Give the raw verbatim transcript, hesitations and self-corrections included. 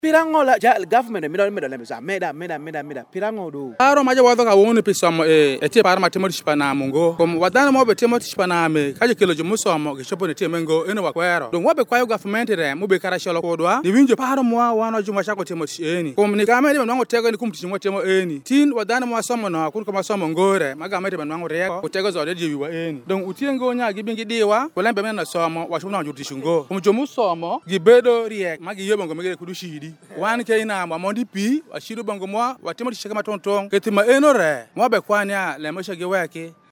Pirango la ja government mi do mi do le sa meda meda meda meda pirango do. Aro maja wado ka wonu pisomo e eti par matemo shipana mungo. Kom wadana mo be temo shipana me kaje kelo jo musomo ke shopo ne temengo eno wakwero. Don wabe kwayo government re mo be kara sholo kodwa. Ni winjo paro mo wano juma shako temo eni. Kom ni kama de no tego ni kumti mo temo eni. Tin wadana mo somo no akuru kama somo ngore maga mede banwango re ko tego zo de jiwa eni. Don utiengo nya gibingi diwa kolembe me na somo wa shopo na juti shungo. Kom jo musomo gibedo riek magi yebongo megere kudushidi. Wan ke ina mamondi pi ashiru bango mo watemo shaka matontong ketima eno re mo be kwanya le mo shage wake